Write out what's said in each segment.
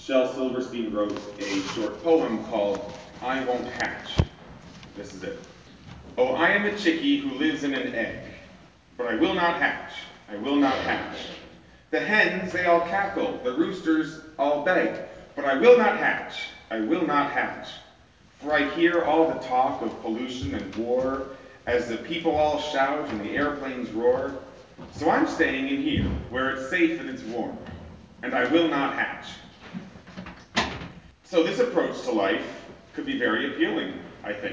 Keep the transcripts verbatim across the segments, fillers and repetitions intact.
Shel Silverstein wrote a short poem called I Won't Hatch. This is it. Oh, I am a chickie who lives in an egg, but I will not hatch, I will not hatch. The hens, they all cackle, the roosters all beg, but I will not hatch, I will not hatch. For I hear all the talk of pollution and war, as the people all shout and the airplanes roar. So I'm staying in here, where it's safe and it's warm, and I will not hatch. So this approach to life could be very appealing, I think.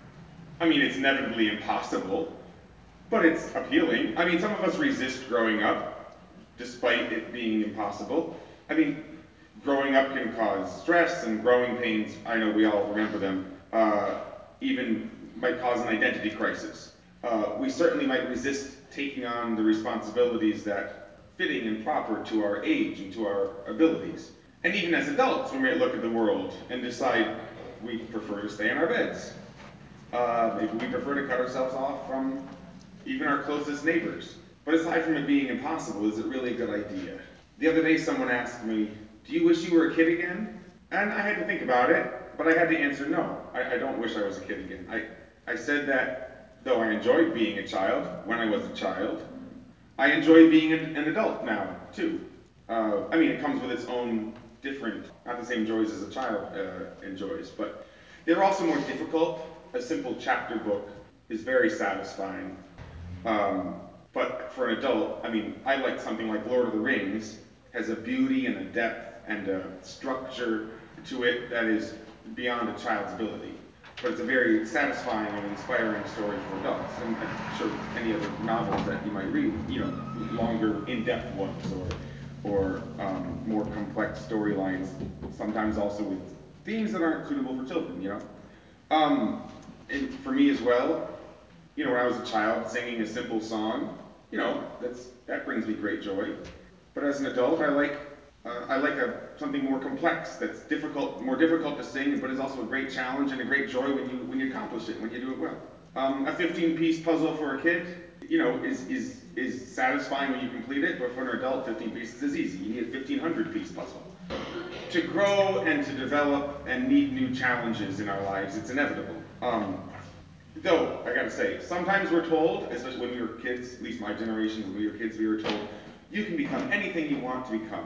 I mean, it's inevitably impossible, but it's appealing. I mean, some of us resist growing up, despite it being impossible. I mean, growing up can cause stress and growing pains, I know we all remember them, uh, even might cause an identity crisis. Uh, we certainly might resist taking on the responsibilities that fitting and proper to our age and to our abilities. And even as adults, we might look at the world and decide we prefer to stay in our beds. Uh, maybe we prefer to cut ourselves off from even our closest neighbors. But aside from it being impossible, is it really a good idea? The other day someone asked me, do you wish you were a kid again? And I had to think about it, but I had to answer no. I, I don't wish I was a kid again. I, I said that though I enjoyed being a child when I was a child, I enjoy being an, an adult now, too. Uh, I mean, it comes with its own different, not the same joys as a child uh, enjoys, but they're also more difficult. A simple chapter book is very satisfying. Um, but for an adult, I mean, I like something like Lord of the Rings, has a beauty and a depth and a structure to it that is beyond a child's ability. But it's a very satisfying and inspiring story for adults. And I'm sure any other novels that you might read, you know, longer, in-depth ones or or um, more complex storylines, sometimes also with themes that aren't suitable for children, you know. Um, and for me as well, you know, when I was a child, singing a simple song, you know, that's that brings me great joy. But as an adult, I like uh, I like a, something more complex that's difficult, more difficult to sing, but is also a great challenge and a great joy when you when you accomplish it, when you do it well. Um, a fifteen-piece puzzle for a kid, you know, is is is satisfying when you complete it, but for an adult, fifteen pieces is easy. You need a fifteen hundred piece puzzle. To grow and to develop and meet new challenges in our lives, it's inevitable. Um, though, I gotta say, sometimes we're told, especially when we were kids, at least my generation, when we were kids, we were told, you can become anything you want to become.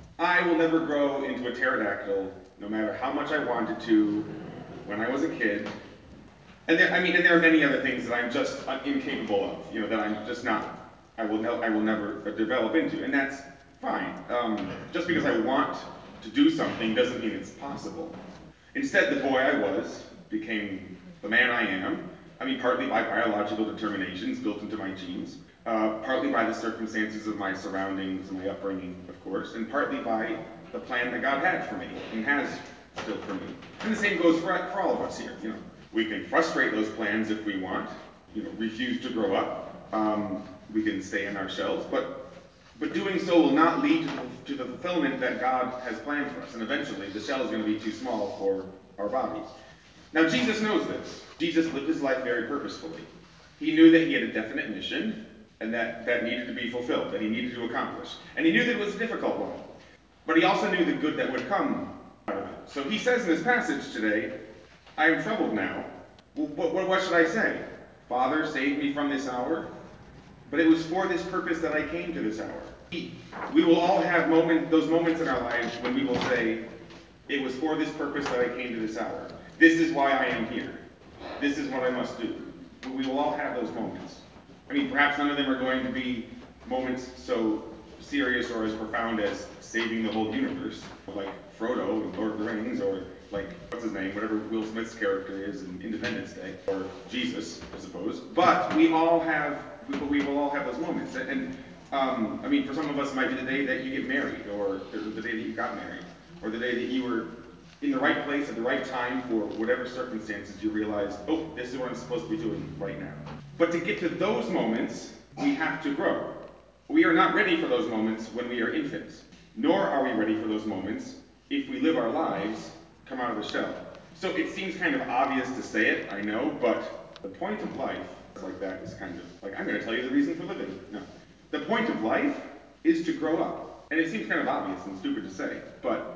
I will never grow into a pterodactyl, no matter how much I wanted to when I was a kid. And there, I mean, and there are many other things that I'm just incapable of, you know, that I'm just not, I will, no, I will never develop into, and that's fine. Um, just because I want to do something doesn't mean it's possible. Instead, the boy I was became the man I am. I mean, partly by biological determinations built into my genes, uh, partly by the circumstances of my surroundings and my upbringing, of course, and partly by the plan that God had for me and has still for me. And the same goes for, for all of us here. You know, we can frustrate those plans if we want. You know, refuse to grow up. Um, we can stay in our shells, but but doing so will not lead to the, to the fulfillment that God has planned for us. And eventually, the shell is going to be too small for our bodies. Now, Jesus knows this. Jesus lived his life very purposefully. He knew that he had a definite mission, and that, that needed to be fulfilled, that he needed to accomplish. And he knew that it was a difficult one. But he also knew the good that would come out of it. So he says in this passage today, I am troubled now. Well, what, what, what should I say? Father, save me from this hour. But it was for this purpose that I came to this hour. We will all have moment, those moments in our lives when we will say, it was for this purpose that I came to this hour. This is why I am here. This is what I must do. We will all have those moments. I mean, perhaps none of them are going to be moments so serious or as profound as saving the whole universe, like Frodo in Lord of the Rings, or like, what's his name, whatever Will Smith's character is in Independence Day, or Jesus, I suppose. But we all have, but we will all have those moments. And um, I mean, for some of us, it might be the day that you get married, or the day that you got married, or the day that you were in the right place at the right time for whatever circumstances you realize, oh, this is what I'm supposed to be doing right now. But to get to those moments, we have to grow. We are not ready for those moments when we are infants, nor are we ready for those moments if we live our lives come out of the shell. So it seems kind of obvious to say it, I know, but the point of life like that is kind of like, I'm going to tell you the reason for living. No. The point of life is to grow up. And it seems kind of obvious and stupid to say, but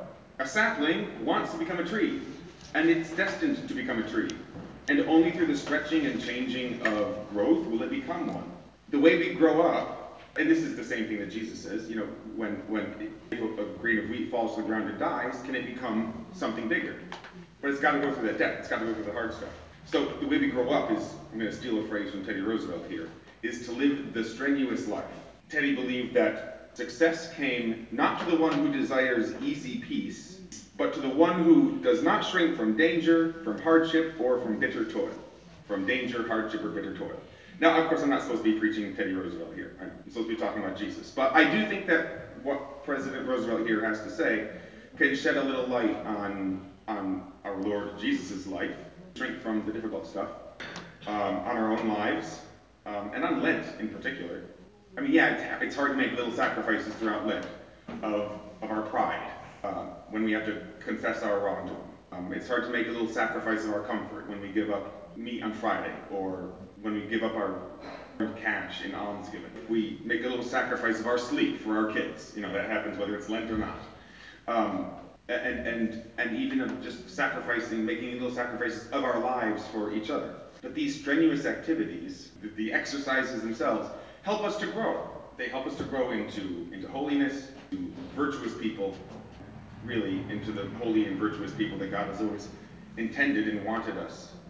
A sapling wants to become a tree, and it's destined to become a tree. And only through the stretching and changing of growth will it become one. The way we grow up, and this is the same thing that Jesus says, you know, when, when a grain of wheat falls to the ground and dies, can it become something bigger? But it's got to go through that depth. It's got to go through the hard stuff. So the way we grow up is, I'm going to steal a phrase from Teddy Roosevelt here, is to live the strenuous life. Teddy believed that success came not to the one who desires easy peace, but to the one who does not shrink from danger, from hardship, or from bitter toil. From danger, hardship, or bitter toil. Now, of course, I'm not supposed to be preaching Teddy Roosevelt here. I'm supposed to be talking about Jesus. But I do think that what President Roosevelt here has to say can shed a little light on, on our Lord Jesus' life, shrink from the difficult stuff, um, on our own lives, um, and on Lent in particular. I mean, yeah, it's, it's hard to make little sacrifices throughout Lent of, of our pride uh, when we have to confess our wrong to Him. Um, it's hard to make a little sacrifice of our comfort when we give up meat on Friday, or when we give up our cash in almsgiving. We make a little sacrifice of our sleep for our kids. You know, that happens whether it's Lent or not. Um, and, and, and even of just sacrificing, making little sacrifices of our lives for each other. But these strenuous activities, the, the exercises themselves, help us to grow. They help us to grow into, into holiness, to virtuous people, really into the holy and virtuous people that God has always intended and wanted us